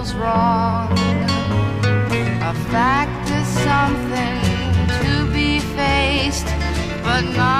feels wrong. A fact is something to be faced, but not